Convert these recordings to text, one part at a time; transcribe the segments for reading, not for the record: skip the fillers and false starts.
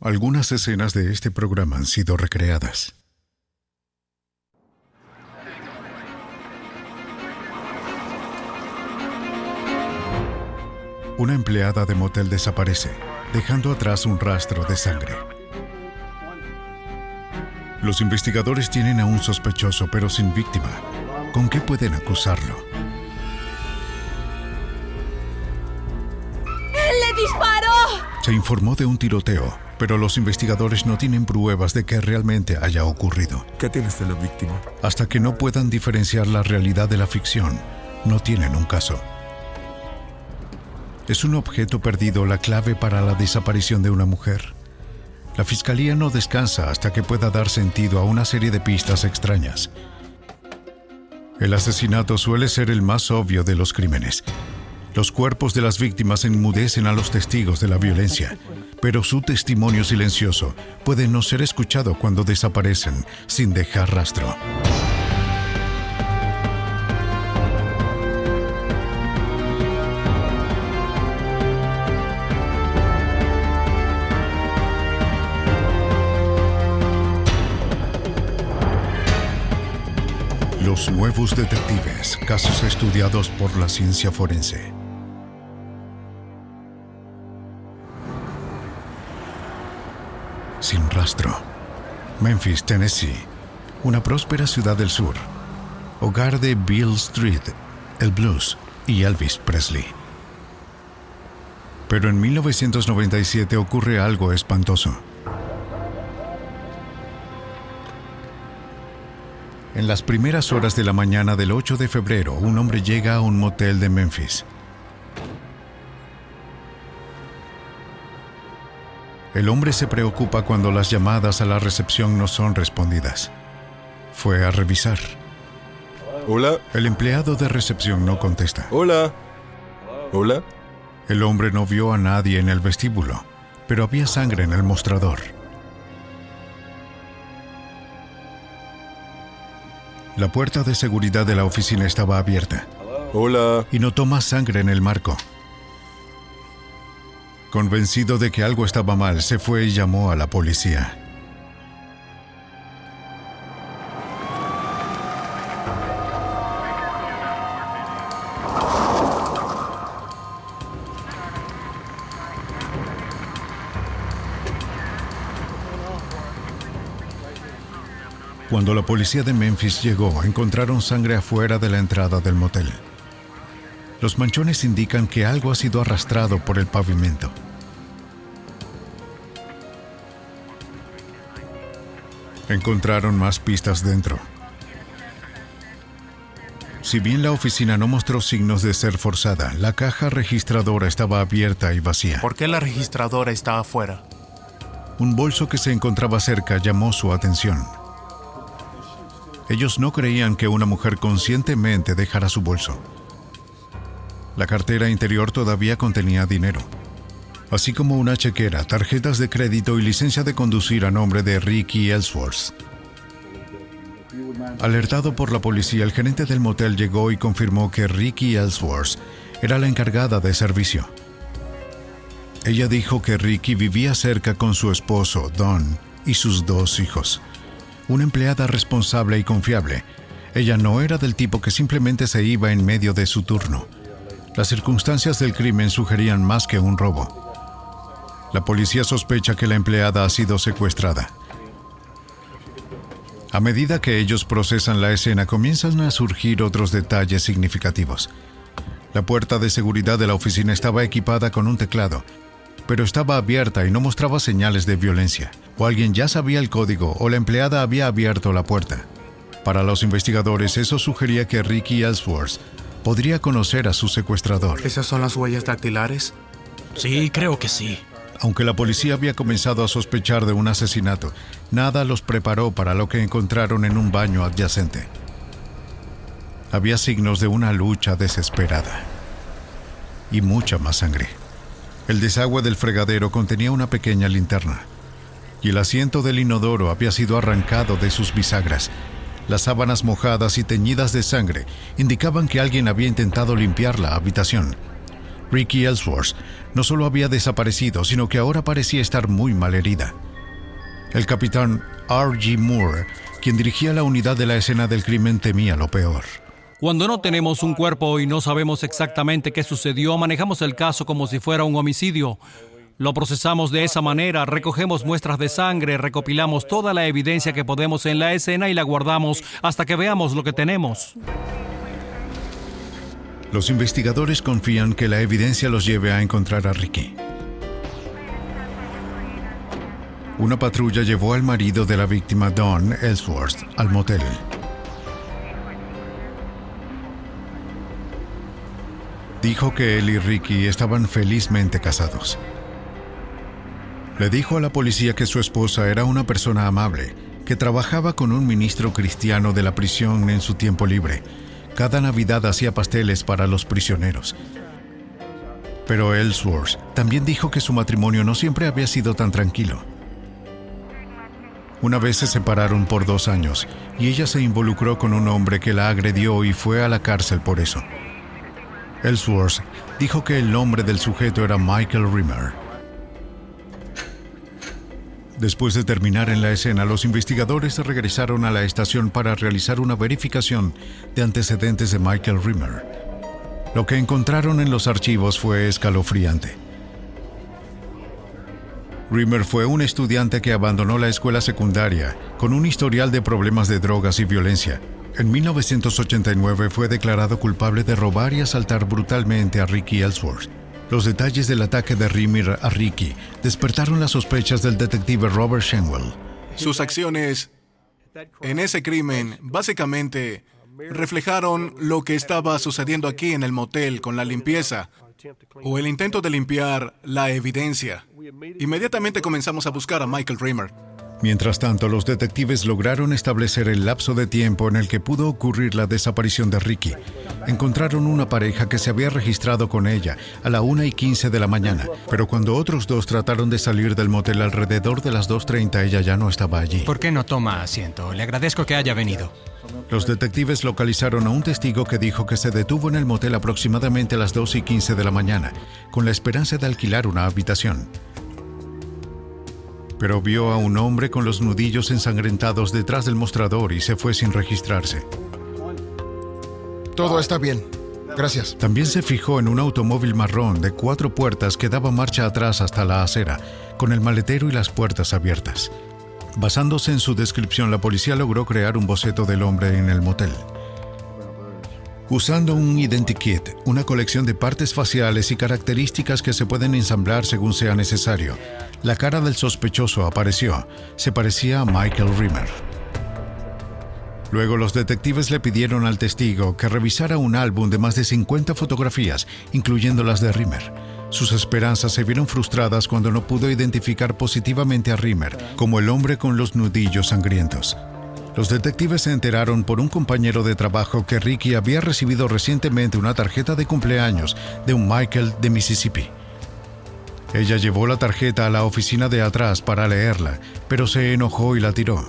Algunas escenas de este programa han sido recreadas. Una empleada de motel desaparece, dejando atrás un rastro de sangre. Los investigadores tienen a un sospechoso, pero sin víctima. ¿Con qué pueden acusarlo? ¡Él le disparó! Se informó de un tiroteo, pero los investigadores no tienen pruebas de que realmente haya ocurrido. ¿Qué tienes de la víctima? Hasta que no puedan diferenciar la realidad de la ficción, no tienen un caso. ¿Es un objeto perdido la clave para la desaparición de una mujer? La fiscalía no descansa hasta que pueda dar sentido a una serie de pistas extrañas. El asesinato suele ser el más obvio de los crímenes. Los cuerpos de las víctimas enmudecen a los testigos de la violencia, pero su testimonio silencioso puede no ser escuchado cuando desaparecen sin dejar rastro. Los nuevos detectives, casos estudiados por la ciencia forense. Sin rastro. Memphis, Tennessee, una próspera ciudad del sur, hogar de Beale Street, el blues y Elvis Presley. Pero en 1997 ocurre algo espantoso. En las primeras horas de la mañana del 8 de febrero, un hombre llega a un motel de Memphis. El hombre se preocupa cuando las llamadas a la recepción no son respondidas. Fue a revisar. Hola. El empleado de recepción no contesta. Hola. Hola. El hombre no vio a nadie en el vestíbulo, pero había sangre en el mostrador. La puerta de seguridad de la oficina estaba abierta. Hola. Y notó más sangre en el marco. Convencido de que algo estaba mal, se fue y llamó a la policía. Cuando la policía de Memphis llegó, encontraron sangre afuera de la entrada del motel. Los manchones indican que algo ha sido arrastrado por el pavimento. Encontraron más pistas dentro. Si bien la oficina no mostró signos de ser forzada, la caja registradora estaba abierta y vacía. ¿Por qué la registradora está afuera? Un bolso que se encontraba cerca llamó su atención. Ellos no creían que una mujer conscientemente dejara su bolso. La cartera interior todavía contenía dinero, así como una chequera, tarjetas de crédito y licencia de conducir a nombre de Ricky Ellsworth. Alertado por la policía, el gerente del motel llegó y confirmó que Ricky Ellsworth era la encargada de servicio. Ella dijo que Ricky vivía cerca con su esposo, Don, y sus 2 hijos. Una empleada responsable y confiable. Ella no era del tipo que simplemente se iba en medio de su turno. Las circunstancias del crimen sugerían más que un robo. La policía sospecha que la empleada ha sido secuestrada. A medida que ellos procesan la escena, comienzan a surgir otros detalles significativos. La puerta de seguridad de la oficina estaba equipada con un teclado, pero estaba abierta y no mostraba señales de violencia. O alguien ya sabía el código o la empleada había abierto la puerta. Para los investigadores, eso sugería que Ricky Ellsworth podría conocer a su secuestrador. ¿Esas son las huellas dactilares? Sí, creo que sí. Aunque la policía había comenzado a sospechar de un asesinato, nada los preparó para lo que encontraron en un baño adyacente. Había signos de una lucha desesperada. Y mucha más sangre. El desagüe del fregadero contenía una pequeña linterna. Y el asiento del inodoro había sido arrancado de sus bisagras. Las sábanas mojadas y teñidas de sangre indicaban que alguien había intentado limpiar la habitación. Ricky Ellsworth no solo había desaparecido, sino que ahora parecía estar muy mal herida. El capitán R.G. Moore, quien dirigía la unidad de la escena del crimen, temía lo peor. Cuando no tenemos un cuerpo y no sabemos exactamente qué sucedió, manejamos el caso como si fuera un homicidio. Lo procesamos de esa manera, recogemos muestras de sangre, recopilamos toda la evidencia que podemos en la escena y la guardamos hasta que veamos lo que tenemos. Los investigadores confían que la evidencia los lleve a encontrar a Ricky. Una patrulla llevó al marido de la víctima, Don Ellsworth, al motel. Dijo que él y Ricky estaban felizmente casados. Le dijo a la policía que su esposa era una persona amable, que trabajaba con un ministro cristiano de la prisión en su tiempo libre. Cada Navidad hacía pasteles para los prisioneros. Pero Ellsworth también dijo que su matrimonio no siempre había sido tan tranquilo. Una vez se separaron por 2 años y ella se involucró con un hombre que la agredió y fue a la cárcel por eso. Ellsworth dijo que el nombre del sujeto era Michael Rimmer. Después de terminar en la escena, los investigadores regresaron a la estación para realizar una verificación de antecedentes de Michael Rimmer. Lo que encontraron en los archivos fue escalofriante. Rimmer fue un estudiante que abandonó la escuela secundaria con un historial de problemas de drogas y violencia. En 1989 fue declarado culpable de robar y asaltar brutalmente a Ricky Ellsworth. Los detalles del ataque de Rimmer a Ricky despertaron las sospechas del detective Robert Shenwell. Sus acciones en ese crimen básicamente reflejaron lo que estaba sucediendo aquí en el motel con la limpieza o el intento de limpiar la evidencia. Inmediatamente comenzamos a buscar a Michael Rimmer. Mientras tanto, los detectives lograron establecer el lapso de tiempo en el que pudo ocurrir la desaparición de Ricky. Encontraron una pareja que se había registrado con ella a la 1:15 de la mañana, pero cuando otros 2 trataron de salir del motel alrededor de las 2:30, ella ya no estaba allí. ¿Por qué no toma asiento? Le agradezco que haya venido. Los detectives localizaron a un testigo que dijo que se detuvo en el motel aproximadamente a las 2:15 de la mañana, con la esperanza de alquilar una habitación. Pero vio a un hombre con los nudillos ensangrentados detrás del mostrador y se fue sin registrarse. Todo está bien. Gracias. También se fijó en un automóvil marrón de 4 puertas que daba marcha atrás hasta la acera, con el maletero y las puertas abiertas. Basándose en su descripción, la policía logró crear un boceto del hombre en el motel. Usando un identikit, una colección de partes faciales y características que se pueden ensamblar según sea necesario, la cara del sospechoso apareció. Se parecía a Michael Rimmer. Luego los detectives le pidieron al testigo que revisara un álbum de más de 50 fotografías, incluyendo las de Rimmer. Sus esperanzas se vieron frustradas cuando no pudo identificar positivamente a Rimmer como el hombre con los nudillos sangrientos. Los detectives se enteraron por un compañero de trabajo que Ricky había recibido recientemente una tarjeta de cumpleaños de un Michael de Mississippi. Ella llevó la tarjeta a la oficina de atrás para leerla, pero se enojó y la tiró.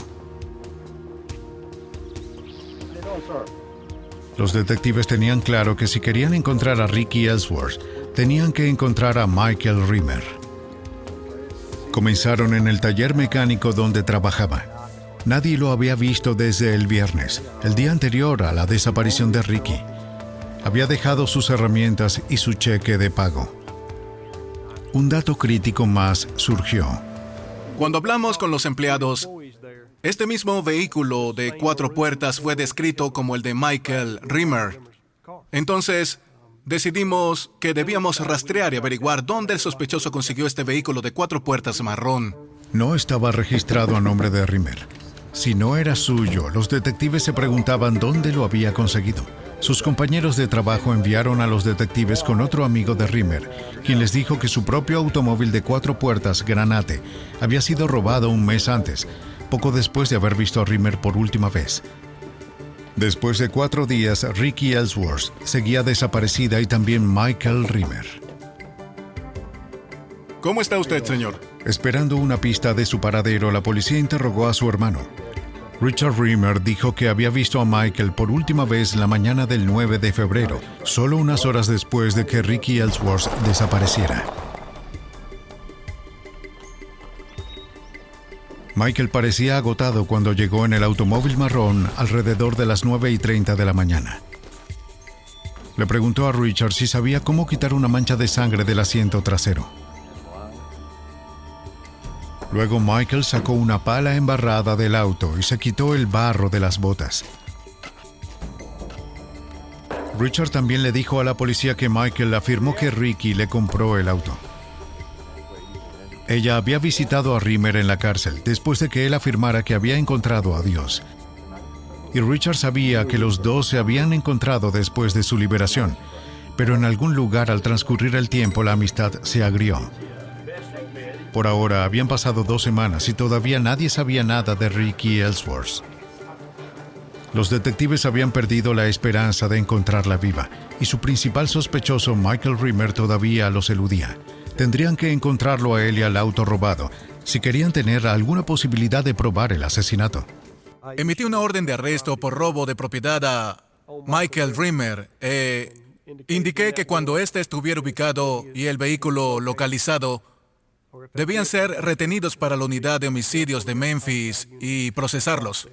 Los detectives tenían claro que si querían encontrar a Ricky Ellsworth, tenían que encontrar a Michael Rimmer. Comenzaron en el taller mecánico donde trabajaba. Nadie lo había visto desde el viernes, el día anterior a la desaparición de Ricky. Había dejado sus herramientas y su cheque de pago. Un dato crítico más surgió. Cuando hablamos con los empleados, este mismo vehículo de 4 puertas fue descrito como el de Michael Rimmer. Entonces, decidimos que debíamos rastrear y averiguar dónde el sospechoso consiguió este vehículo de 4 puertas marrón. No estaba registrado a nombre de Rimmer. Si no era suyo, los detectives se preguntaban dónde lo había conseguido. Sus compañeros de trabajo enviaron a los detectives con otro amigo de Rimmer, quien les dijo que su propio automóvil de 4 puertas, Granate, había sido robado un mes antes, poco después de haber visto a Rimmer por última vez. Después de 4 días, Ricky Ellsworth seguía desaparecida y también Michael Rimmer. ¿Cómo está usted, señor? Esperando una pista de su paradero, la policía interrogó a su hermano. Richard Rimmer dijo que había visto a Michael por última vez la mañana del 9 de febrero, solo unas horas después de que Ricky Ellsworth desapareciera. Michael parecía agotado cuando llegó en el automóvil marrón alrededor de las 9:30 de la mañana. Le preguntó a Richard si sabía cómo quitar una mancha de sangre del asiento trasero. Luego Michael sacó una pala embarrada del auto y se quitó el barro de las botas. Richard también le dijo a la policía que Michael afirmó que Ricky le compró el auto. Ella había visitado a Rimmer en la cárcel después de que él afirmara que había encontrado a Dios. Y Richard sabía que los dos se habían encontrado después de su liberación, pero en algún lugar al transcurrir el tiempo la amistad se agrió. Por ahora habían pasado 2 semanas y todavía nadie sabía nada de Ricky Ellsworth. Los detectives habían perdido la esperanza de encontrarla viva y su principal sospechoso, Michael Rimmer, todavía los eludía. Tendrían que encontrarlo a él y al auto robado si querían tener alguna posibilidad de probar el asesinato. Emití una orden de arresto por robo de propiedad a Michael Rimmer. Indiqué que cuando éste estuviera ubicado y el vehículo localizado, debían ser retenidos para la unidad de homicidios de Memphis y procesarlos.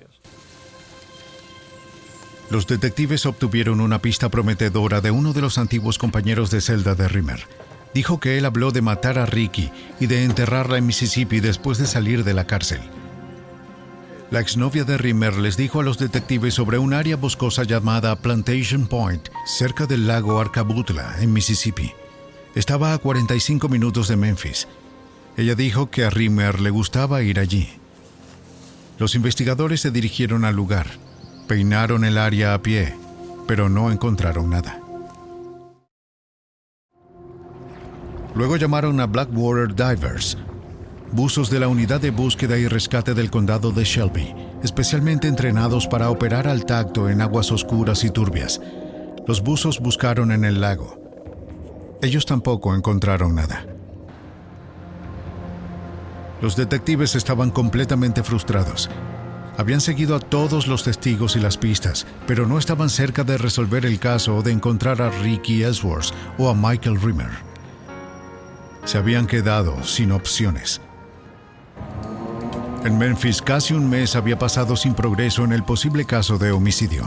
Los detectives obtuvieron una pista prometedora de uno de los antiguos compañeros de celda de Rimmer. Dijo que él habló de matar a Ricky y de enterrarla en Mississippi después de salir de la cárcel. La exnovia de Rimmer les dijo a los detectives sobre un área boscosa llamada Plantation Point, cerca del lago Arcabutla, en Mississippi. Estaba a 45 minutos de Memphis. Ella dijo que a Rimmer le gustaba ir allí. Los investigadores se dirigieron al lugar, peinaron el área a pie, pero no encontraron nada. Luego llamaron a Blackwater Divers, buzos de la Unidad de Búsqueda y Rescate del Condado de Shelby, especialmente entrenados para operar al tacto en aguas oscuras y turbias. Los buzos buscaron en el lago. Ellos tampoco encontraron nada. Los detectives estaban completamente frustrados. Habían seguido a todos los testigos y las pistas, pero no estaban cerca de resolver el caso o de encontrar a Ricky Ellsworth o a Michael Rimmer. Se habían quedado sin opciones. En Memphis, casi un mes había pasado sin progreso en el posible caso de homicidio.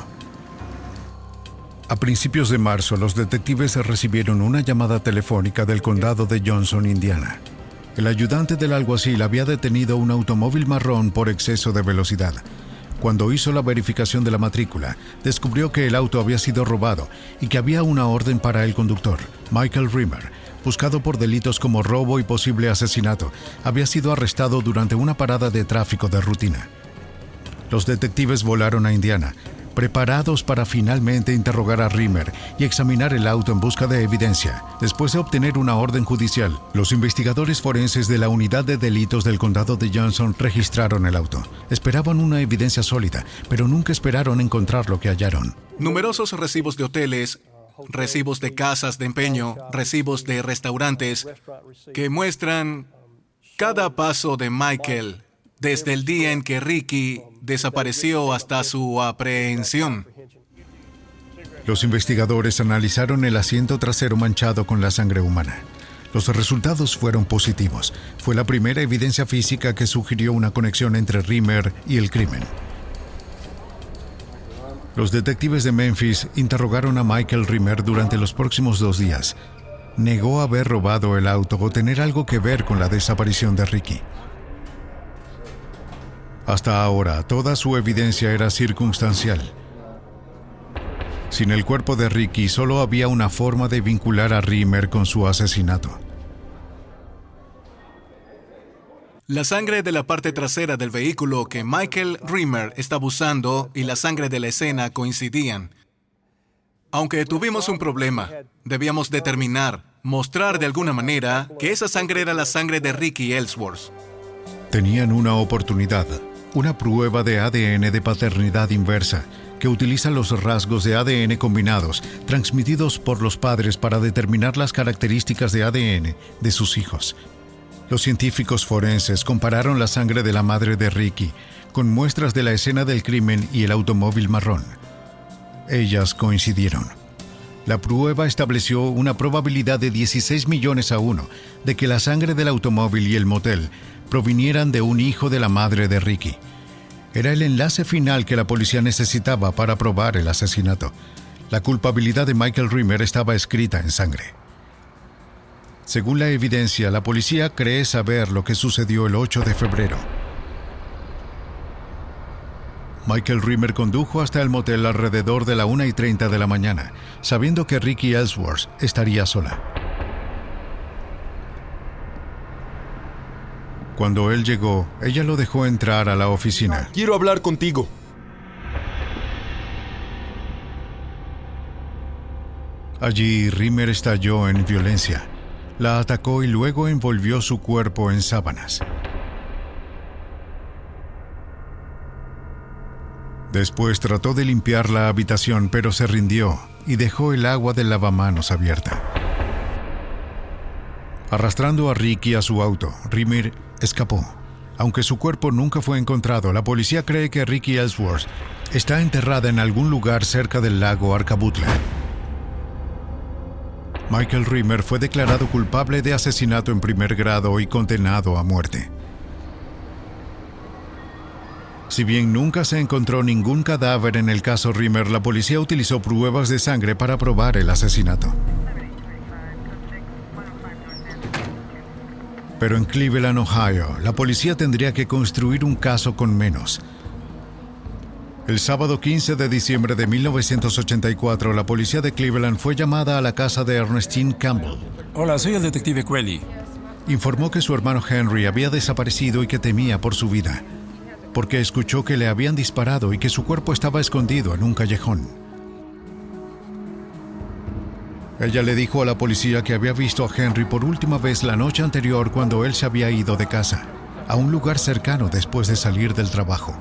A principios de marzo, los detectives recibieron una llamada telefónica del condado de Johnson, Indiana. El ayudante del alguacil había detenido un automóvil marrón por exceso de velocidad. Cuando hizo la verificación de la matrícula, descubrió que el auto había sido robado y que había una orden para el conductor, Michael Rimmer, buscado por delitos como robo y posible asesinato. Había sido arrestado durante una parada de tráfico de rutina. Los detectives volaron a Indiana, preparados para finalmente interrogar a Rimmer y examinar el auto en busca de evidencia. Después de obtener una orden judicial, los investigadores forenses de la Unidad de Delitos del Condado de Johnson registraron el auto. Esperaban una evidencia sólida, pero nunca esperaron encontrar lo que hallaron. Numerosos recibos de hoteles, recibos de casas de empeño, recibos de restaurantes, que muestran cada paso de Michael desde el día en que Ricky desapareció hasta su aprehensión. Los investigadores analizaron el asiento trasero manchado con la sangre humana. Los resultados fueron positivos. Fue la primera evidencia física que sugirió una conexión entre Rimmer y el crimen. Los detectives de Memphis interrogaron a Michael Rimmer durante los próximos 2 días. Negó haber robado el auto o tener algo que ver con la desaparición de Ricky. Hasta ahora, toda su evidencia era circunstancial. Sin el cuerpo de Ricky, solo había una forma de vincular a Rimmer con su asesinato. La sangre de la parte trasera del vehículo que Michael Rimmer estaba usando y la sangre de la escena coincidían. Aunque tuvimos un problema, debíamos mostrar de alguna manera que esa sangre era la sangre de Ricky Ellsworth. Tenían una oportunidad, una prueba de ADN de paternidad inversa, que utiliza los rasgos de ADN combinados, transmitidos por los padres para determinar las características de ADN de sus hijos. Los científicos forenses compararon la sangre de la madre de Ricky con muestras de la escena del crimen y el automóvil marrón. Ellas coincidieron. La prueba estableció una probabilidad de 16 millones a 1 de que la sangre del automóvil y el motel provinieran de un hijo de la madre de Ricky. Era el enlace final que la policía necesitaba para probar el asesinato. La culpabilidad de Michael Rimmer estaba escrita en sangre. Según la evidencia, la policía cree saber lo que sucedió el 8 de febrero. Michael Rimmer condujo hasta el motel alrededor de la 1:30 de la mañana, sabiendo que Ricky Ellsworth estaría sola. Cuando él llegó, ella lo dejó entrar a la oficina. Quiero hablar contigo. Allí, Rimmer estalló en violencia. La atacó y luego envolvió su cuerpo en sábanas. Después trató de limpiar la habitación, pero se rindió y dejó el agua del lavamanos abierta. Arrastrando a Ricky a su auto, Rimmer escapó. Aunque su cuerpo nunca fue encontrado, la policía cree que Ricky Ellsworth está enterrada en algún lugar cerca del lago Arcabutla. Michael Rimmer fue declarado culpable de asesinato en primer grado y condenado a muerte. Si bien nunca se encontró ningún cadáver en el caso Rimmer, la policía utilizó pruebas de sangre para probar el asesinato. Pero en Cleveland, Ohio, la policía tendría que construir un caso con menos. El sábado 15 de diciembre de 1984, la policía de Cleveland fue llamada a la casa de Ernestine Campbell. Hola, soy el detective Quelly. Informó que su hermano Henry había desaparecido y que temía por su vida, porque escuchó que le habían disparado y que su cuerpo estaba escondido en un callejón. Ella le dijo a la policía que había visto a Henry por última vez la noche anterior cuando él se había ido de casa, a un lugar cercano después de salir del trabajo.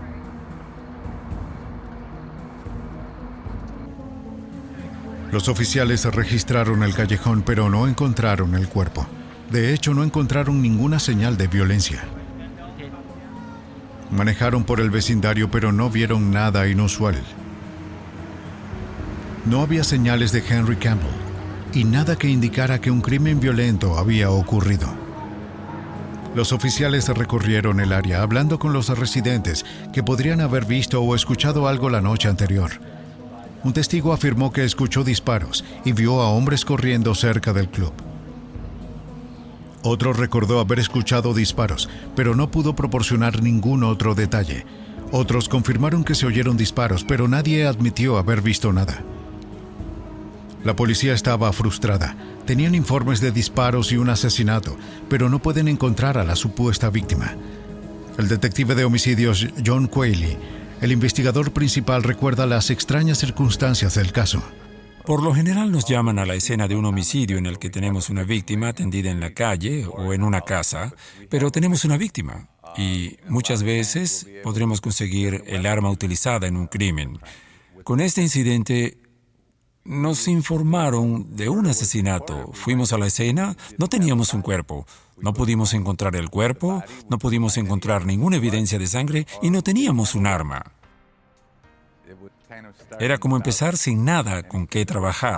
Los oficiales registraron el callejón, pero no encontraron el cuerpo. De hecho, no encontraron ninguna señal de violencia. Manejaron por el vecindario, pero no vieron nada inusual. No había señales de Henry Campbell y nada que indicara que un crimen violento había ocurrido. Los oficiales recorrieron el área hablando con los residentes que podrían haber visto o escuchado algo la noche anterior. Un testigo afirmó que escuchó disparos y vio a hombres corriendo cerca del club. Otro recordó haber escuchado disparos, pero no pudo proporcionar ningún otro detalle. Otros confirmaron que se oyeron disparos, pero nadie admitió haber visto nada. La policía estaba frustrada. Tenían informes de disparos y un asesinato, pero no pueden encontrar a la supuesta víctima. El detective de homicidios John Quelly, el investigador principal, recuerda las extrañas circunstancias del caso. Por lo general nos llaman a la escena de un homicidio en el que tenemos una víctima tendida en la calle o en una casa, pero tenemos una víctima y muchas veces podremos conseguir el arma utilizada en un crimen. Con este incidente nos informaron de un asesinato. Fuimos a la escena, no teníamos un cuerpo. No pudimos encontrar el cuerpo, no pudimos encontrar ninguna evidencia de sangre y no teníamos un arma. Era como empezar sin nada con qué trabajar.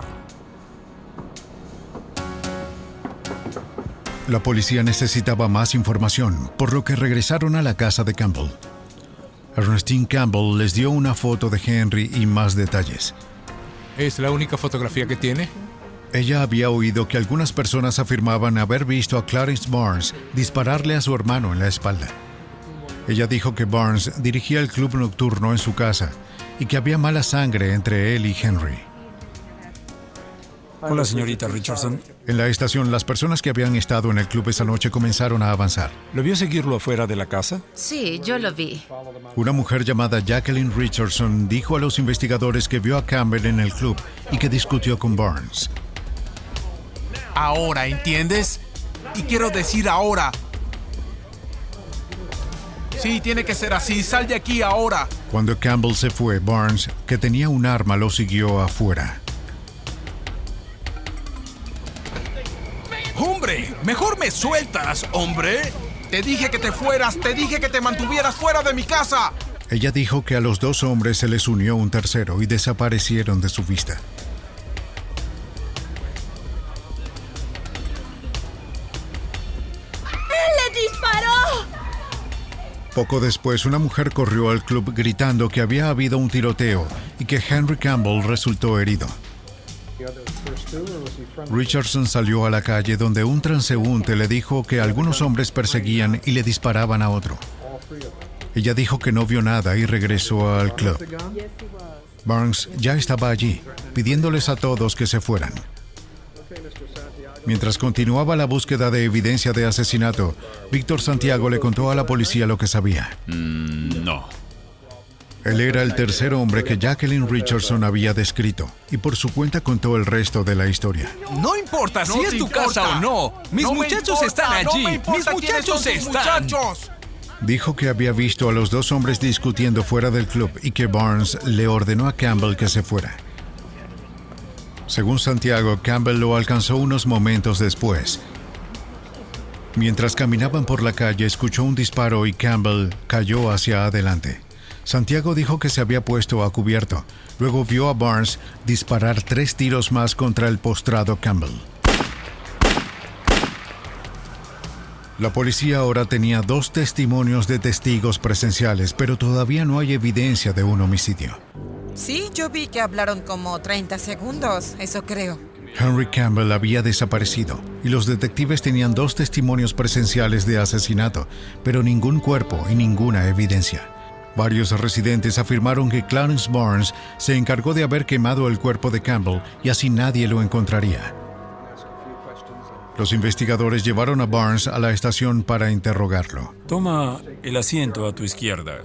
La policía necesitaba más información, por lo que regresaron a la casa de Campbell. Ernestine Campbell les dio una foto de Henry y más detalles. ¿Es la única fotografía que tiene? Ella había oído que algunas personas afirmaban haber visto a Clarence Barnes dispararle a su hermano en la espalda. Ella dijo que Barnes dirigía el club nocturno en su casa y que había mala sangre entre él y Henry. Hola, señorita Richardson. En la estación, las personas que habían estado en el club esa noche comenzaron a avanzar. ¿Lo vio seguirlo afuera de la casa? Sí, yo lo vi. Una mujer llamada Jacqueline Richardson dijo a los investigadores que vio a Campbell en el club y que discutió con Barnes. Ahora, ¿entiendes? Y quiero decir ahora. Sí, tiene que ser así. Sal de aquí ahora. Cuando Campbell se fue, Barnes, que tenía un arma, lo siguió afuera. ¡Hombre! ¡Mejor me sueltas, hombre! Te dije que te fueras, te dije que te mantuvieras fuera de mi casa. Ella dijo que a los 2 hombres se les unió un tercero y desaparecieron de su vista. ¡Él le disparó! Poco después, una mujer corrió al club gritando que había habido un tiroteo y que Henry Campbell resultó herido. Richardson salió a la calle donde un transeúnte le dijo que algunos hombres perseguían y le disparaban a otro. Ella dijo que no vio nada y regresó al club. Barnes ya estaba allí, pidiéndoles a todos que se fueran. Mientras continuaba la búsqueda de evidencia de asesinato, Víctor Santiago le contó a la policía lo que sabía. No. Él era el tercer hombre que Jacqueline Richardson había descrito, y por su cuenta contó el resto de la historia. No importa si es tu casa o no. Mis muchachos están allí. Mis muchachos están. Dijo que había visto a los 2 hombres discutiendo fuera del club y que Barnes le ordenó a Campbell que se fuera. Según Santiago, Campbell lo alcanzó unos momentos después. Mientras caminaban por la calle, escuchó un disparo y Campbell cayó hacia adelante. Santiago dijo que se había puesto a cubierto. Luego vio a Barnes disparar 3 tiros más contra el postrado Campbell. La policía ahora tenía 2 testimonios de testigos presenciales, pero todavía no hay evidencia de un homicidio. Sí, yo vi que hablaron como 30 segundos, eso creo. Henry Campbell había desaparecido y los detectives tenían 2 testimonios presenciales de asesinato, pero ningún cuerpo y ninguna evidencia. Varios residentes afirmaron que Clarence Barnes se encargó de haber quemado el cuerpo de Campbell y así nadie lo encontraría. Los investigadores llevaron a Barnes a la estación para interrogarlo. Toma el asiento a tu izquierda.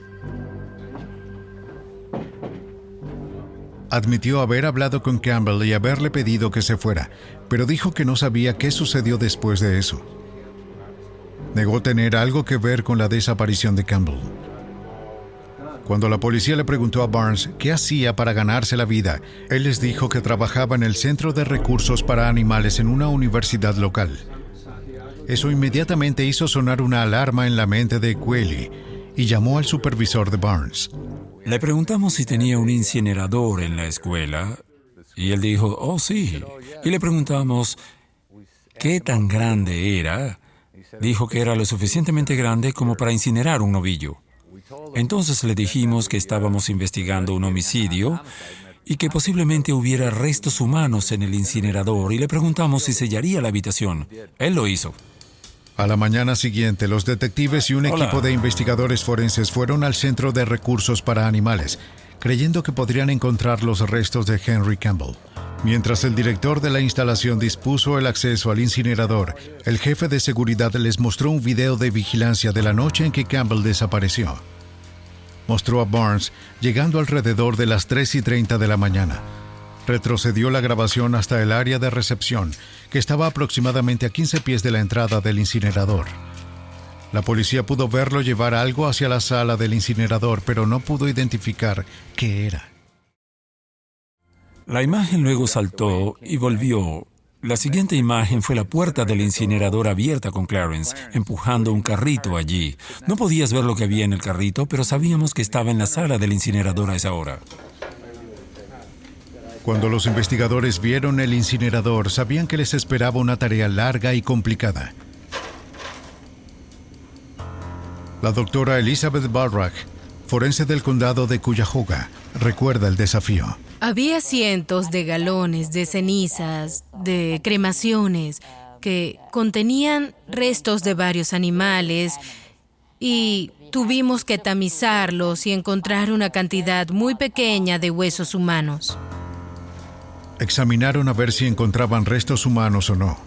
Admitió haber hablado con Campbell y haberle pedido que se fuera, pero dijo que no sabía qué sucedió después de eso. Negó tener algo que ver con la desaparición de Campbell. Cuando la policía le preguntó a Barnes qué hacía para ganarse la vida, él les dijo que trabajaba en el Centro de Recursos para Animales en una universidad local. Eso inmediatamente hizo sonar una alarma en la mente de Qualley y llamó al supervisor de Barnes. Le preguntamos si tenía un incinerador en la escuela y él dijo, oh sí. Y le preguntamos qué tan grande era. Dijo que era lo suficientemente grande como para incinerar un novillo. Entonces le dijimos que estábamos investigando un homicidio y que posiblemente hubiera restos humanos en el incinerador y le preguntamos si sellaría la habitación. Él lo hizo. A la mañana siguiente, los detectives y un equipo de investigadores forenses fueron al Centro de Recursos para Animales, creyendo que podrían encontrar los restos de Henry Campbell. Mientras el director de la instalación dispuso el acceso al incinerador, el jefe de seguridad les mostró un video de vigilancia de la noche en que Campbell desapareció. Mostró a Barnes llegando alrededor de las 3:30 de la mañana. Retrocedió la grabación hasta el área de recepción, que estaba aproximadamente a 15 pies de la entrada del incinerador. La policía pudo verlo llevar algo hacia la sala del incinerador, pero no pudo identificar qué era. La imagen luego saltó y volvió. La siguiente imagen fue la puerta del incinerador abierta con Clarence, empujando un carrito allí. No podías ver lo que había en el carrito, pero sabíamos que estaba en la sala del incinerador a esa hora. Cuando los investigadores vieron el incinerador, sabían que les esperaba una tarea larga y complicada. La doctora Elizabeth Balrach, forense del condado de Cuyahoga, recuerda el desafío. Había cientos de galones de cenizas, de cremaciones, que contenían restos de varios animales y tuvimos que tamizarlos y encontrar una cantidad muy pequeña de huesos humanos. Examinaron a ver si encontraban restos humanos o no.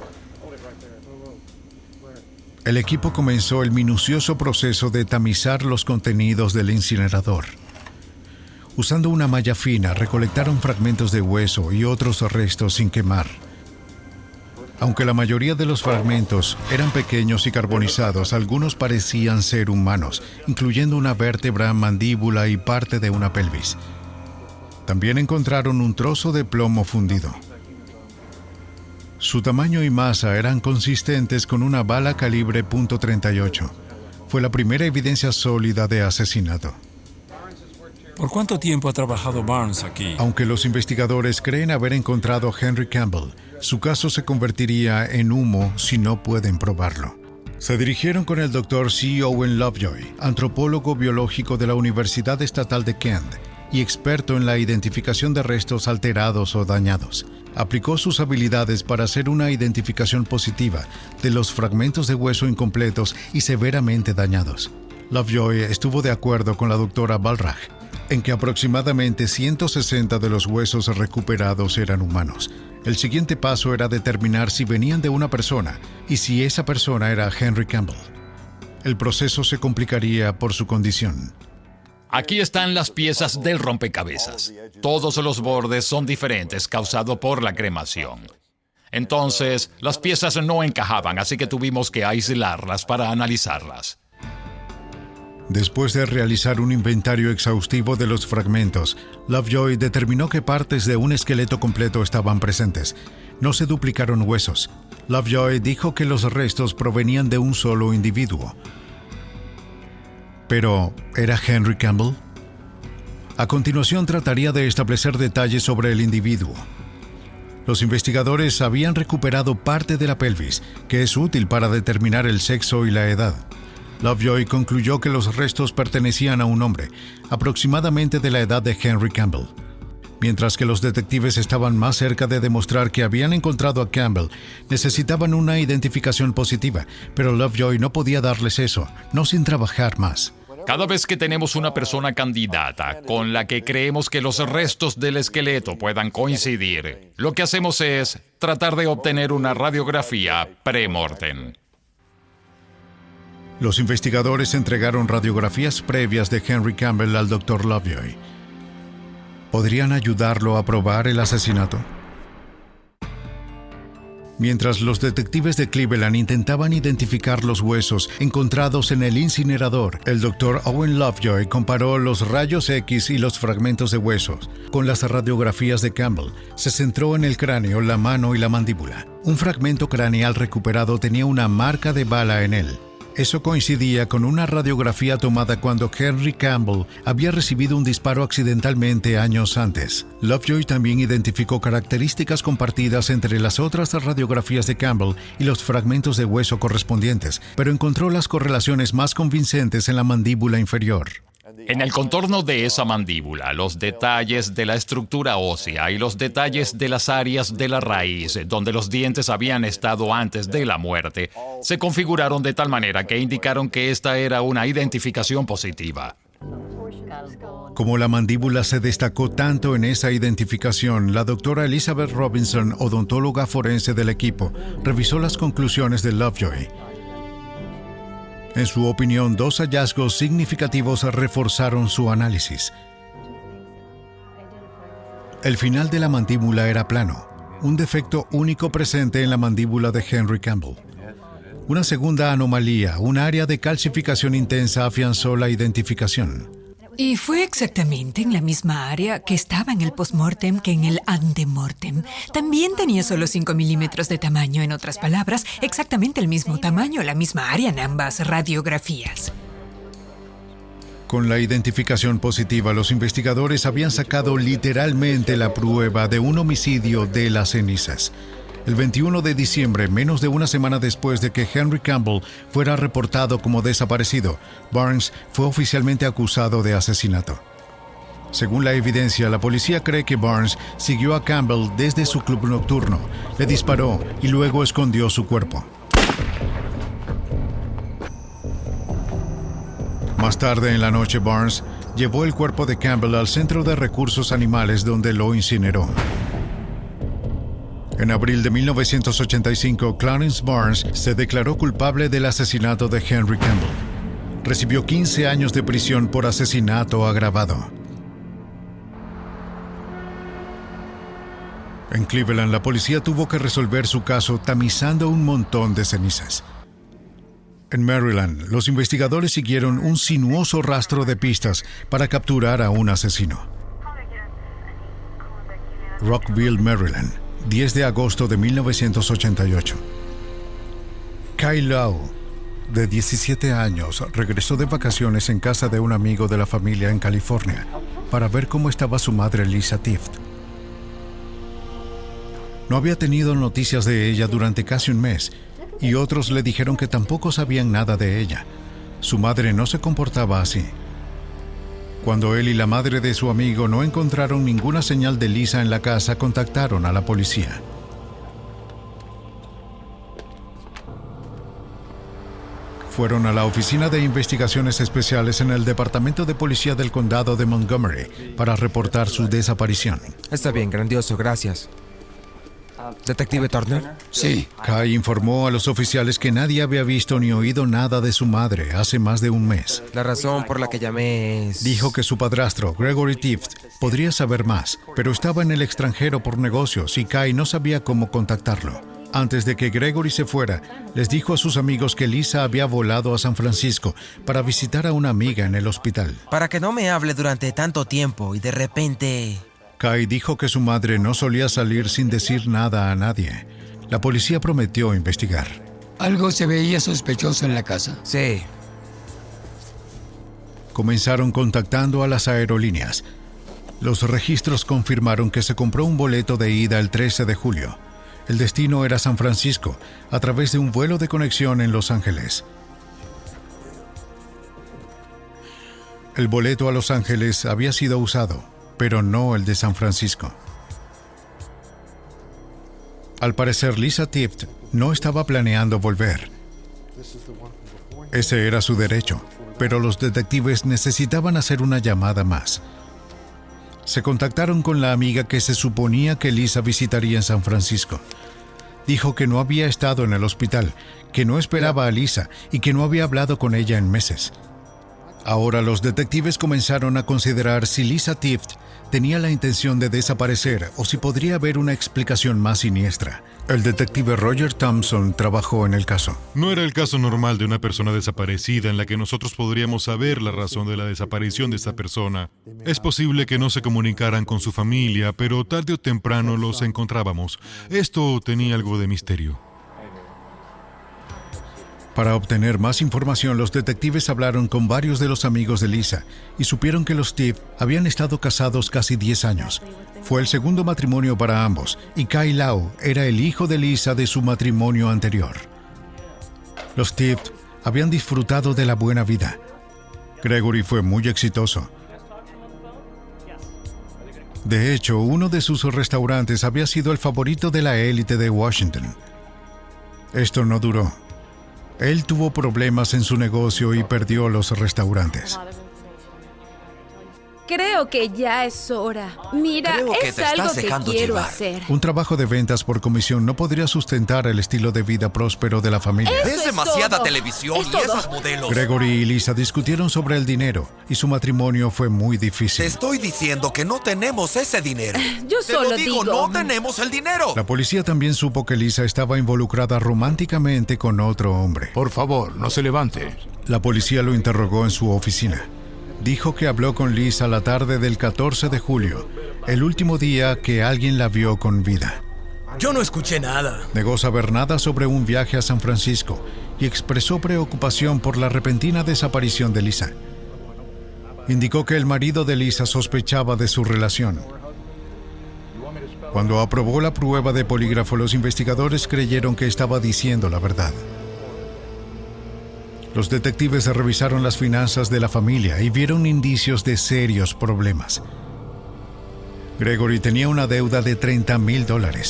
El equipo comenzó el minucioso proceso de tamizar los contenidos del incinerador. Usando una malla fina, recolectaron fragmentos de hueso y otros restos sin quemar. Aunque la mayoría de los fragmentos eran pequeños y carbonizados, algunos parecían ser humanos, incluyendo una vértebra, mandíbula y parte de una pelvis. También encontraron un trozo de plomo fundido. Su tamaño y masa eran consistentes con una bala calibre .38. Fue la primera evidencia sólida de asesinato. ¿Por cuánto tiempo ha trabajado Barnes aquí? Aunque los investigadores creen haber encontrado a Henry Campbell, su caso se convertiría en humo si no pueden probarlo. Se dirigieron con el Dr. C. Owen Lovejoy, antropólogo biológico de la Universidad Estatal de Kent y experto en la identificación de restos alterados o dañados. Aplicó sus habilidades para hacer una identificación positiva de los fragmentos de hueso incompletos y severamente dañados. Lovejoy estuvo de acuerdo con la doctora Balrach en que aproximadamente 160 de los huesos recuperados eran humanos. El siguiente paso era determinar si venían de una persona y si esa persona era Henry Campbell. El proceso se complicaría por su condición. Aquí están las piezas del rompecabezas. Todos los bordes son diferentes, causado por la cremación. Entonces, las piezas no encajaban, así que tuvimos que aislarlas para analizarlas. Después de realizar un inventario exhaustivo de los fragmentos, Lovejoy determinó que partes de un esqueleto completo estaban presentes. No se duplicaron huesos. Lovejoy dijo que los restos provenían de un solo individuo. ¿Pero era Henry Campbell? A continuación trataría de establecer detalles sobre el individuo. Los investigadores habían recuperado parte de la pelvis, que es útil para determinar el sexo y la edad. Lovejoy concluyó que los restos pertenecían a un hombre, aproximadamente de la edad de Henry Campbell. Mientras que los detectives estaban más cerca de demostrar que habían encontrado a Campbell, necesitaban una identificación positiva, pero Lovejoy no podía darles eso, no sin trabajar más. Cada vez que tenemos una persona candidata con la que creemos que los restos del esqueleto puedan coincidir, lo que hacemos es tratar de obtener una radiografía pre-mortem. Los investigadores entregaron radiografías previas de Henry Campbell al Dr. Lovejoy. ¿Podrían ayudarlo a probar el asesinato? Mientras los detectives de Cleveland intentaban identificar los huesos encontrados en el incinerador, el Dr. Owen Lovejoy comparó los rayos X y los fragmentos de huesos con las radiografías de Campbell. Se centró en el cráneo, la mano y la mandíbula. Un fragmento craneal recuperado tenía una marca de bala en él. Eso coincidía con una radiografía tomada cuando Henry Campbell había recibido un disparo accidentalmente años antes. Lovejoy también identificó características compartidas entre las otras radiografías de Campbell y los fragmentos de hueso correspondientes, pero encontró las correlaciones más convincentes en la mandíbula inferior. En el contorno de esa mandíbula, los detalles de la estructura ósea y los detalles de las áreas de la raíz, donde los dientes habían estado antes de la muerte, se configuraron de tal manera que indicaron que esta era una identificación positiva. Como la mandíbula se destacó tanto en esa identificación, la doctora Elizabeth Robinson, odontóloga forense del equipo, revisó las conclusiones de Lovejoy. En su opinión, dos hallazgos significativos reforzaron su análisis. El final de la mandíbula era plano, un defecto único presente en la mandíbula de Henry Campbell. Una segunda anomalía, un área de calcificación intensa, afianzó la identificación. Y fue exactamente en la misma área que estaba en el postmortem que en el antemortem. También tenía solo 5 milímetros de tamaño, en otras palabras, exactamente el mismo tamaño, la misma área en ambas radiografías. Con la identificación positiva, los investigadores habían sacado literalmente la prueba de un homicidio de las cenizas. El 21 de diciembre, menos de una semana después de que Henry Campbell fuera reportado como desaparecido, Barnes fue oficialmente acusado de asesinato. Según la evidencia, la policía cree que Barnes siguió a Campbell desde su club nocturno, le disparó y luego escondió su cuerpo. Más tarde en la noche, Barnes llevó el cuerpo de Campbell al Centro de Recursos Animales, donde lo incineró. En abril de 1985, Clarence Barnes se declaró culpable del asesinato de Henry Campbell. Recibió 15 años de prisión por asesinato agravado. En Cleveland, la policía tuvo que resolver su caso tamizando un montón de cenizas. En Maryland, los investigadores siguieron un sinuoso rastro de pistas para capturar a un asesino. Rockville, Maryland. 10 de agosto de 1988. Kyle Lowe, de 17 años, regresó de vacaciones en casa de un amigo de la familia en California. para ver cómo estaba su madre Lisa Tift. No había tenido noticias de ella durante casi un mes, y otros le dijeron que tampoco sabían nada de ella. Su madre no se comportaba así. Cuando él y la madre de su amigo no encontraron ninguna señal de Lisa en la casa, contactaron a la policía. Fueron a la Oficina de Investigaciones Especiales en el Departamento de Policía del Condado de Montgomery para reportar su desaparición. Está bien, grandioso, gracias. ¿Detective Turner? Sí. Kai informó a los oficiales que nadie había visto ni oído nada de su madre hace más de un mes. La razón por la que llamé es... Dijo que su padrastro, Gregory Tift, podría saber más, pero estaba en el extranjero por negocios y Kai no sabía cómo contactarlo. Antes de que Gregory se fuera, les dijo a sus amigos que Lisa había volado a San Francisco para visitar a una amiga en el hospital. Para que no me hable durante tanto tiempo y de repente... Kai dijo que su madre no solía salir sin decir nada a nadie. La policía prometió investigar. ¿Algo se veía sospechoso en la casa? Sí. Comenzaron contactando a las aerolíneas. Los registros confirmaron que se compró un boleto de ida el 13 de julio. El destino era San Francisco, a través de un vuelo de conexión en Los Ángeles. El boleto a Los Ángeles había sido usado, pero no el de San Francisco. Al parecer, Lisa Tift no estaba planeando volver. Ese era su derecho, pero los detectives necesitaban hacer una llamada más. Se contactaron con la amiga que se suponía que Lisa visitaría en San Francisco. Dijo que no había estado en el hospital, que no esperaba a Lisa y que no había hablado con ella en meses. Ahora los detectives comenzaron a considerar si Lisa Tift tenía la intención de desaparecer o si podría haber una explicación más siniestra. El detective Roger Thompson trabajó en el caso. No era el caso normal de una persona desaparecida en la que nosotros podríamos saber la razón de la desaparición de esta persona. Es posible que no se comunicaran con su familia, pero tarde o temprano los encontrábamos. Esto tenía algo de misterio. Para obtener más información, los detectives hablaron con varios de los amigos de Lisa y supieron que los Tift habían estado casados casi 10 años. Fue el segundo matrimonio para ambos y Kai Lau era el hijo de Lisa de su matrimonio anterior. Los Tift habían disfrutado de la buena vida. Gregory fue muy exitoso. De hecho, uno de sus restaurantes había sido el favorito de la élite de Washington. Esto no duró. Él tuvo problemas en su negocio y perdió los restaurantes. Creo que ya es hora. Mira, es algo que quiero hacer. Un trabajo de ventas por comisión no podría sustentar el estilo de vida próspero de la familia. Es demasiada televisión y esos modelos. Gregory y Lisa discutieron sobre el dinero y su matrimonio fue muy difícil. Te estoy diciendo que no tenemos ese dinero. Yo solo digo, no tenemos el dinero. La policía también supo que Lisa estaba involucrada románticamente con otro hombre. Por favor, no se levante. La policía lo interrogó en su oficina. Dijo que habló con Lisa la tarde del 14 de julio, el último día que alguien la vio con vida. Yo no escuché nada. Negó saber nada sobre un viaje a San Francisco y expresó preocupación por la repentina desaparición de Lisa. Indicó que el marido de Lisa sospechaba de su relación. Cuando aprobó la prueba de polígrafo, los investigadores creyeron que estaba diciendo la verdad. Los detectives revisaron las finanzas de la familia y vieron indicios de serios problemas. Gregory tenía una deuda de $30,000.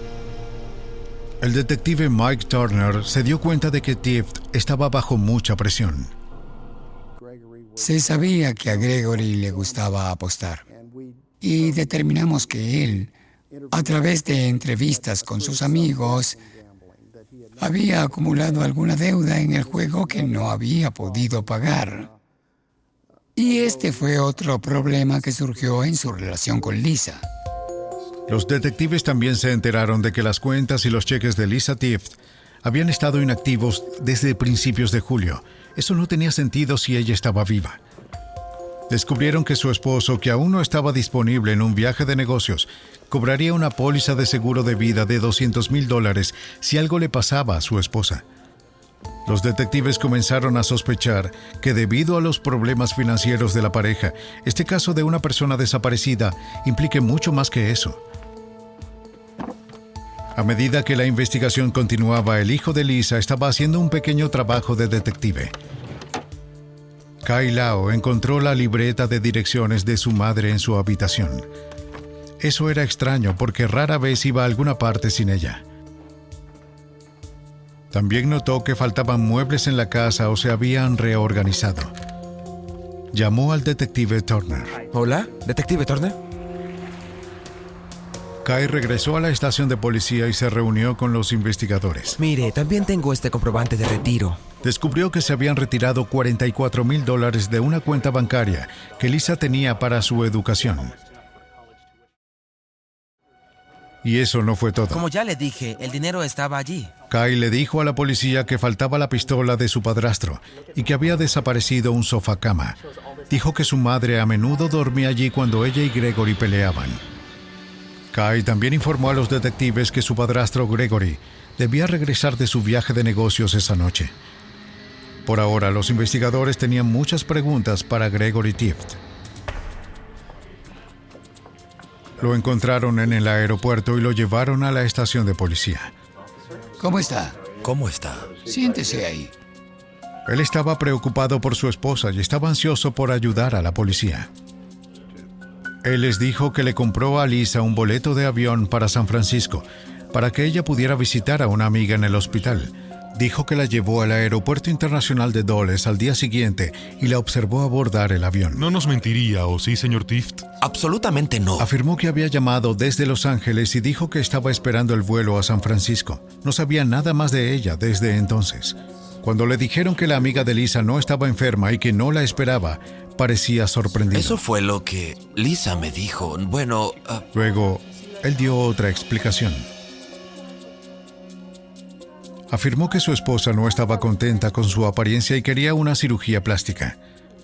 El detective Mike Turner se dio cuenta de que Tift estaba bajo mucha presión. Se sabía que a Gregory le gustaba apostar y determinamos que él, a través de entrevistas con sus amigos, había acumulado alguna deuda en el juego que no había podido pagar. Y este fue otro problema que surgió en su relación con Lisa. Los detectives también se enteraron de que las cuentas y los cheques de Lisa Tift habían estado inactivos desde principios de julio. Eso no tenía sentido si ella estaba viva. Descubrieron que su esposo, que aún no estaba disponible en un viaje de negocios, cobraría una póliza de seguro de vida de $200,000 si algo le pasaba a su esposa. Los detectives comenzaron a sospechar que debido a los problemas financieros de la pareja, este caso de una persona desaparecida implique mucho más que eso. A medida que la investigación continuaba, el hijo de Lisa estaba haciendo un pequeño trabajo de detective. Kai Lau encontró la libreta de direcciones de su madre en su habitación. Eso era extraño porque rara vez iba a alguna parte sin ella. También notó que faltaban muebles en la casa o se habían reorganizado. Llamó al detective Turner. Hola, detective Turner. Kai regresó a la estación de policía y se reunió con los investigadores. Mire, también tengo este comprobante de retiro. Descubrió que se habían retirado $44,000 de una cuenta bancaria que Lisa tenía para su educación. Y eso no fue todo. Como ya le dije, el dinero estaba allí. Kai le dijo a la policía que faltaba la pistola de su padrastro y que había desaparecido un sofá-cama. Dijo que su madre a menudo dormía allí cuando ella y Gregory peleaban. Kai también informó a los detectives que su padrastro Gregory debía regresar de su viaje de negocios esa noche. Por ahora, los investigadores tenían muchas preguntas para Gregory Tift. Lo encontraron en el aeropuerto y lo llevaron a la estación de policía. ¿Cómo está? ¿Cómo está? Siéntese ahí. Él estaba preocupado por su esposa y estaba ansioso por ayudar a la policía. Él les dijo que le compró a Lisa un boleto de avión para San Francisco para que ella pudiera visitar a una amiga en el hospital. Dijo que la llevó al aeropuerto internacional de Dulles al día siguiente y la observó abordar el avión. No nos mentiría, ¿o sí, señor Tift? Absolutamente no. Afirmó que había llamado desde Los Ángeles y dijo que estaba esperando el vuelo a San Francisco. No sabía nada más de ella desde entonces. Cuando le dijeron que la amiga de Lisa no estaba enferma y que no la esperaba, parecía sorprendido. Eso fue lo que Lisa me dijo. Bueno... Luego, él dio otra explicación. Afirmó que su esposa no estaba contenta con su apariencia y quería una cirugía plástica.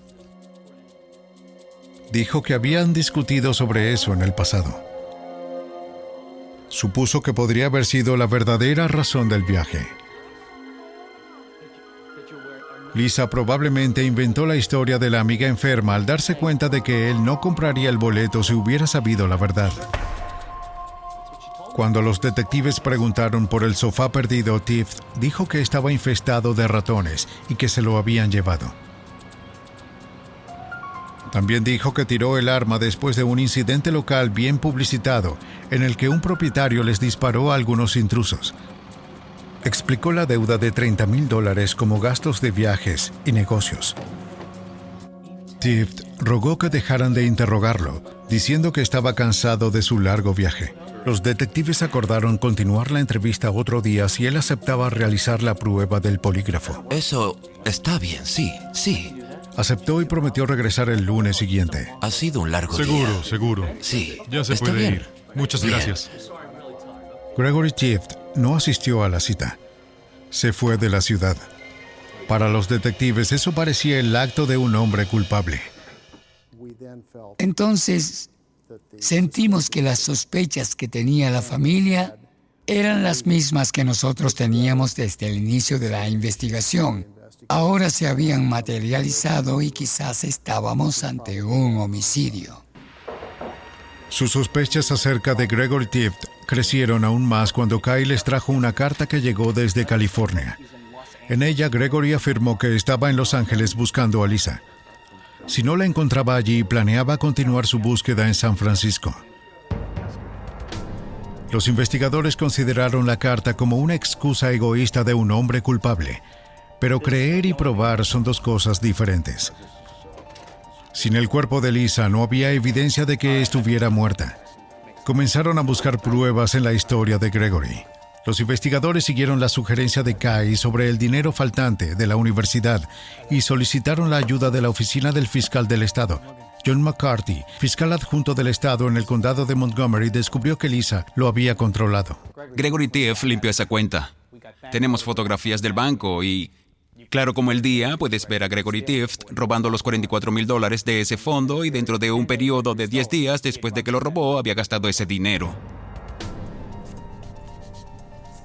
Dijo que habían discutido sobre eso en el pasado. Supuso que podría haber sido la verdadera razón del viaje. Lisa probablemente inventó la historia de la amiga enferma al darse cuenta de que él no compraría el boleto si hubiera sabido la verdad. Cuando los detectives preguntaron por el sofá perdido, Tift dijo que estaba infestado de ratones y que se lo habían llevado. También dijo que tiró el arma después de un incidente local bien publicitado en el que un propietario les disparó a algunos intrusos. Explicó la deuda de $30,000 como gastos de viajes y negocios. Tift rogó que dejaran de interrogarlo, diciendo que estaba cansado de su largo viaje. Los detectives acordaron continuar la entrevista otro día si él aceptaba realizar la prueba del polígrafo. Eso está bien, sí. Aceptó y prometió regresar el lunes siguiente. Ha sido un largo día. Seguro. Sí. Ya se puede ir. Muchas gracias. Gregory Tift no asistió a la cita. Se fue de la ciudad. Para los detectives, eso parecía el acto de un hombre culpable. Entonces, sentimos que las sospechas que tenía la familia eran las mismas que nosotros teníamos desde el inicio de la investigación. Ahora se habían materializado y quizás estábamos ante un homicidio. Sus sospechas acerca de Gregory Tift crecieron aún más cuando Kai les trajo una carta que llegó desde California. En ella, Gregory afirmó que estaba en Los Ángeles buscando a Lisa. Si no la encontraba allí, planeaba continuar su búsqueda en San Francisco. Los investigadores consideraron la carta como una excusa egoísta de un hombre culpable, pero creer y probar son dos cosas diferentes. Sin el cuerpo de Lisa no había evidencia de que estuviera muerta. Comenzaron a buscar pruebas en la historia de Gregory. Los investigadores siguieron la sugerencia de Kai sobre el dinero faltante de la universidad y solicitaron la ayuda de la oficina del fiscal del estado. John McCarthy, fiscal adjunto del estado en el condado de Montgomery, descubrió que Lisa lo había controlado. Gregory Tift limpió esa cuenta. Tenemos fotografías del banco y, claro como el día, puedes ver a Gregory Tift robando los $44,000 de ese fondo y dentro de un periodo de 10 días después de que lo robó había gastado ese dinero.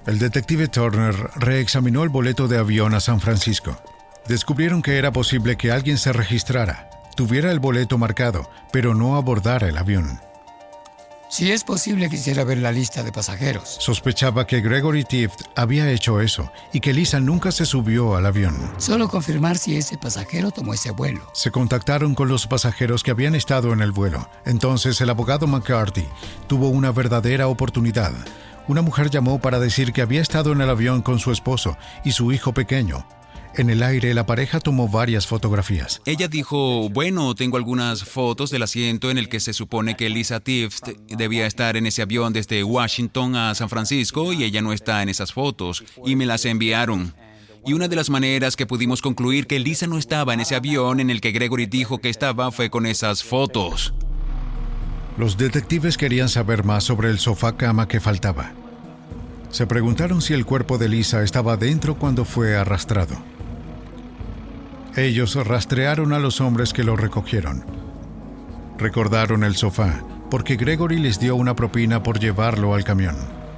El detective Turner reexaminó el boleto de avión a San Francisco. Descubrieron que era posible que alguien se registrara, tuviera el boleto marcado, pero no abordara el avión. Si es posible, quisiera ver la lista de pasajeros. Sospechaba que Gregory Tift había hecho eso y que Lisa nunca se subió al avión. Solo confirmar si ese pasajero tomó ese vuelo. Se contactaron con los pasajeros que habían estado en el vuelo. Entonces el abogado McCarthy tuvo una verdadera oportunidad. Una mujer llamó para decir que había estado en el avión con su esposo y su hijo pequeño. En el aire, la pareja tomó varias fotografías. Ella dijo, bueno, tengo algunas fotos del asiento en el que se supone que Lisa Tift debía estar en ese avión desde Washington a San Francisco y ella no está en esas fotos y me las enviaron. Y una de las maneras que pudimos concluir que Lisa no estaba en ese avión en el que Gregory dijo que estaba fue con esas fotos. Los detectives querían saber más sobre el sofá cama que faltaba. Se preguntaron si el cuerpo de Lisa estaba dentro cuando fue arrastrado. Ellos rastrearon a los hombres que lo recogieron. Recordaron el sofá, porque Gregory les dio una propina por llevarlo al camión.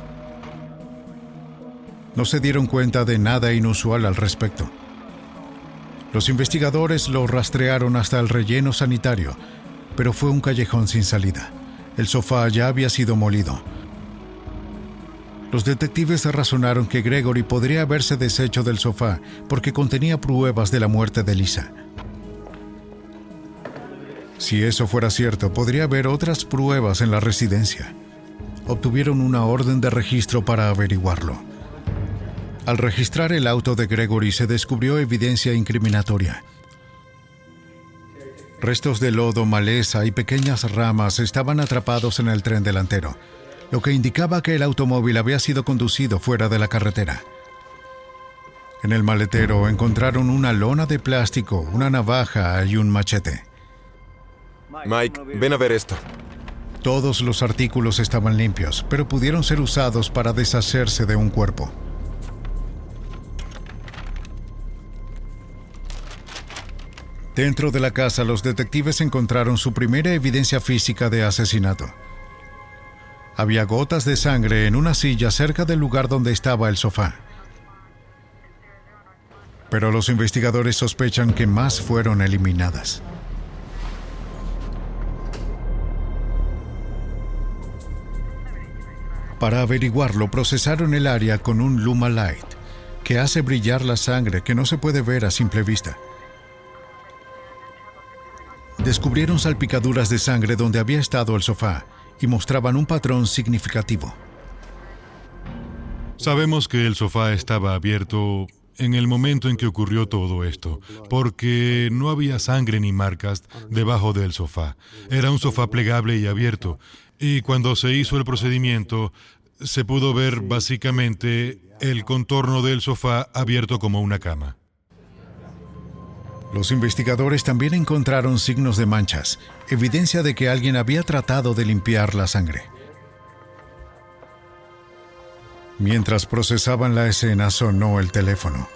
No se dieron cuenta de nada inusual al respecto. Los investigadores lo rastrearon hasta el relleno sanitario, pero fue un callejón sin salida. El sofá ya había sido molido. Los detectives razonaron que Gregory podría haberse deshecho del sofá porque contenía pruebas de la muerte de Lisa. Si eso fuera cierto, podría haber otras pruebas en la residencia. Obtuvieron una orden de registro para averiguarlo. Al registrar el auto de Gregory se descubrió evidencia incriminatoria. Restos de lodo, maleza y pequeñas ramas estaban atrapados en el tren delantero, lo que indicaba que el automóvil había sido conducido fuera de la carretera. En el maletero encontraron una lona de plástico, una navaja y un machete. Mike, ven a ver esto. Todos los artículos estaban limpios, pero pudieron ser usados para deshacerse de un cuerpo. Dentro de la casa, los detectives encontraron su primera evidencia física de asesinato. Había gotas de sangre en una silla cerca del lugar donde estaba el sofá. Pero los investigadores sospechan que más fueron eliminadas. Para averiguarlo, procesaron el área con un Luma Light, que hace brillar la sangre que no se puede ver a simple vista. Descubrieron salpicaduras de sangre donde había estado el sofá y mostraban un patrón significativo. Sabemos que el sofá estaba abierto en el momento en que ocurrió todo esto, porque no había sangre ni marcas debajo del sofá. Era un sofá plegable y abierto, y cuando se hizo el procedimiento, se pudo ver básicamente el contorno del sofá abierto como una cama. Los investigadores también encontraron signos de manchas, evidencia de que alguien había tratado de limpiar la sangre. Mientras procesaban la escena, sonó el teléfono.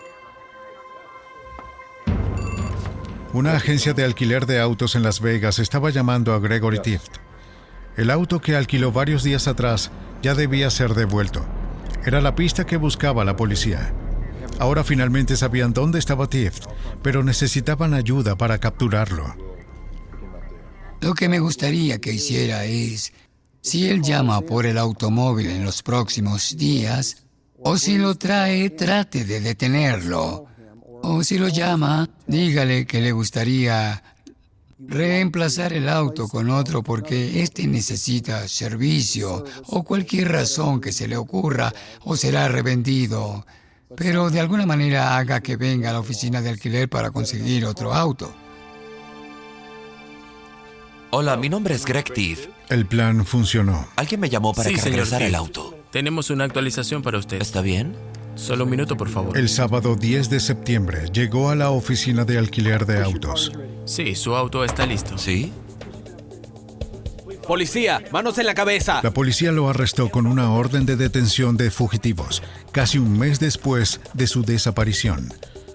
Una agencia de alquiler de autos en Las Vegas estaba llamando a Gregory Tift. El auto que alquiló varios días atrás ya debía ser devuelto. Era la pista que buscaba la policía. Ahora finalmente sabían dónde estaba Tift, pero necesitaban ayuda para capturarlo. Lo que me gustaría que hiciera es, si él llama por el automóvil en los próximos días, o si lo trae, trate de detenerlo. O si lo llama, dígale que le gustaría reemplazar el auto con otro porque este necesita servicio o cualquier razón que se le ocurra o será revendido. Pero de alguna manera haga que venga a la oficina de alquiler para conseguir otro auto. Hola, mi nombre es Greg Tift. El plan funcionó. Alguien me llamó para que regresara el auto. Tenemos una actualización para usted. ¿Está bien? Solo un minuto, por favor. El sábado 10 de septiembre llegó a la oficina de alquiler de autos. Sí, su auto está listo. ¿Sí? ¡Policía! ¡Manos en la cabeza! La policía lo arrestó con una orden de detención de fugitivos, casi un mes después de su desaparición.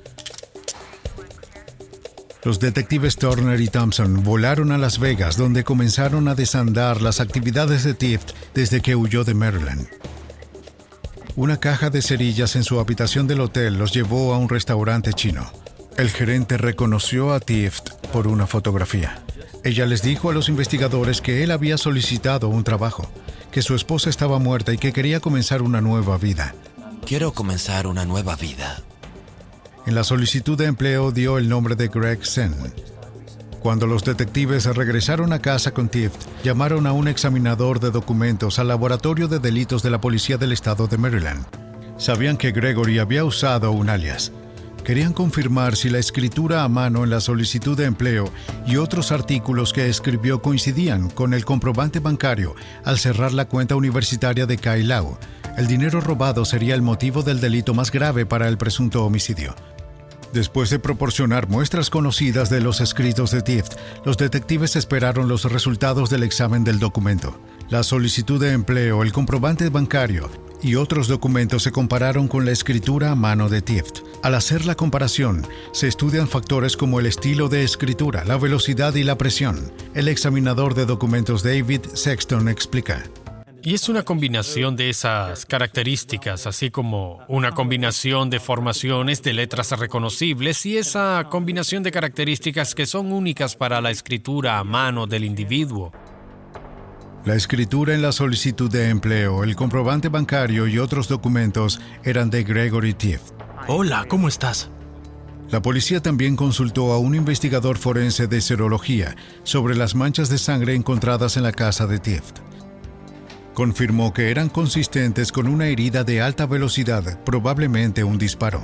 Los detectives Turner y Thompson volaron a Las Vegas, donde comenzaron a desandar las actividades de Tift desde que huyó de Maryland. Una caja de cerillas en su habitación del hotel los llevó a un restaurante chino. El gerente reconoció a Tift por una fotografía. Ella les dijo a los investigadores que él había solicitado un trabajo, que su esposa estaba muerta y que quería comenzar una nueva vida. Quiero comenzar una nueva vida. En la solicitud de empleo dio el nombre de Greg Sen. Cuando los detectives regresaron a casa con Tift, llamaron a un examinador de documentos al laboratorio de delitos de la policía del estado de Maryland. Sabían que Gregory había usado un alias. Querían confirmar si la escritura a mano en la solicitud de empleo y otros artículos que escribió coincidían con el comprobante bancario al cerrar la cuenta universitaria de Kai Lau. El dinero robado sería el motivo del delito más grave para el presunto homicidio. Después de proporcionar muestras conocidas de los escritos de Tift, los detectives esperaron los resultados del examen del documento. La solicitud de empleo, el comprobante bancario y otros documentos se compararon con la escritura a mano de Tift. Al hacer la comparación, se estudian factores como el estilo de escritura, la velocidad y la presión. El examinador de documentos David Sexton explica. Y es una combinación de esas características, así como una combinación de formaciones de letras reconocibles y esa combinación de características que son únicas para la escritura a mano del individuo. La escritura en la solicitud de empleo, el comprobante bancario y otros documentos eran de Gregory Tift. Hola, ¿cómo estás? La policía también consultó a un investigador forense de serología sobre las manchas de sangre encontradas en la casa de Tift. Confirmó que eran consistentes con una herida de alta velocidad, probablemente un disparo.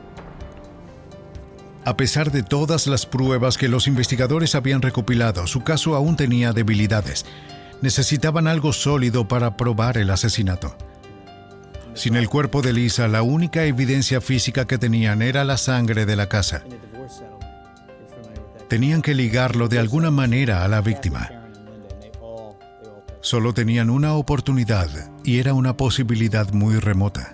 A pesar de todas las pruebas que los investigadores habían recopilado, su caso aún tenía debilidades. Necesitaban algo sólido para probar el asesinato. Sin el cuerpo de Lisa, la única evidencia física que tenían era la sangre de la casa. Tenían que ligarlo de alguna manera a la víctima. Solo tenían una oportunidad y era una posibilidad muy remota.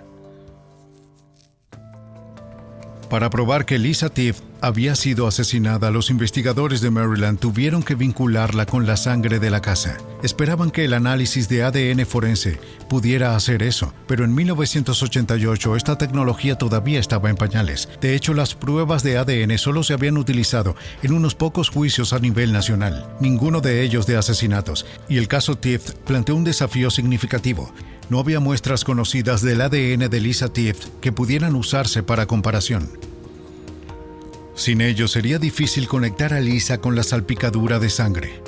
Para probar que Lisa Tift había sido asesinada, los investigadores de Maryland tuvieron que vincularla con la sangre de la casa. Esperaban que el análisis de ADN forense pudiera hacer eso, pero en 1988 esta tecnología todavía estaba en pañales. De hecho, las pruebas de ADN solo se habían utilizado en unos pocos juicios a nivel nacional, ninguno de ellos de asesinatos, y el caso Tift planteó un desafío significativo. No había muestras conocidas del ADN de Lisa Tift que pudieran usarse para comparación. Sin ello, sería difícil conectar a Lisa con la salpicadura de sangre.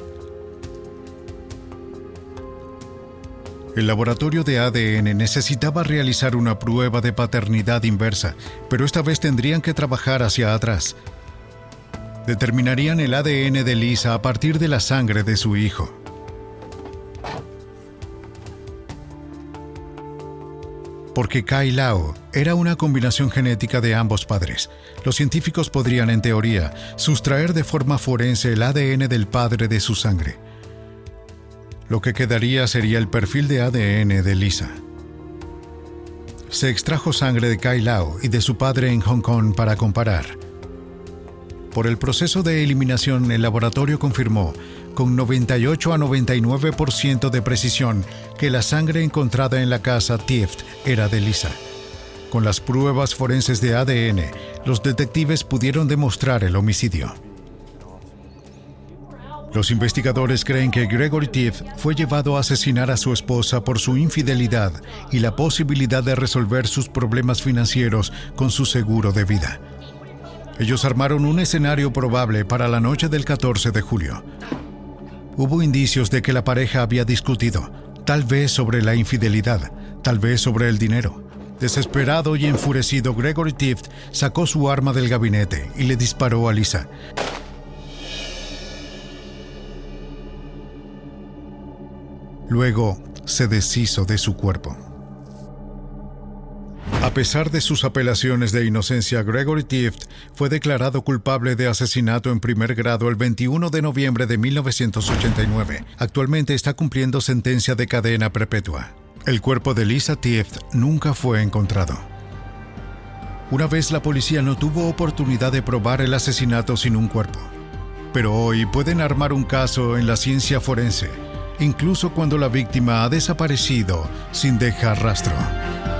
El laboratorio de ADN necesitaba realizar una prueba de paternidad inversa, pero esta vez tendrían que trabajar hacia atrás. Determinarían el ADN de Lisa a partir de la sangre de su hijo. Porque Kai Lau era una combinación genética de ambos padres. Los científicos podrían, en teoría, sustraer de forma forense el ADN del padre de su sangre. Lo que quedaría sería el perfil de ADN de Lisa. Se extrajo sangre de Kai Lau y de su padre en Hong Kong para comparar. Por el proceso de eliminación, el laboratorio confirmó con 98 a 99% de precisión que la sangre encontrada en la casa Tift era de Lisa. Con las pruebas forenses de ADN, los detectives pudieron demostrar el homicidio. Los investigadores creen que Gregory Tift fue llevado a asesinar a su esposa por su infidelidad y la posibilidad de resolver sus problemas financieros con su seguro de vida. Ellos armaron un escenario probable para la noche del 14 de julio. Hubo indicios de que la pareja había discutido, tal vez sobre la infidelidad, tal vez sobre el dinero. Desesperado y enfurecido, Gregory Tift sacó su arma del gabinete y le disparó a Lisa. Luego se deshizo de su cuerpo. A pesar de sus apelaciones de inocencia, Gregory Tift fue declarado culpable de asesinato en primer grado el 21 de noviembre de 1989. Actualmente está cumpliendo sentencia de cadena perpetua. El cuerpo de Lisa Tift nunca fue encontrado. Una vez la policía no tuvo oportunidad de probar el asesinato sin un cuerpo. Pero hoy pueden armar un caso en la ciencia forense, incluso cuando la víctima ha desaparecido sin dejar rastro.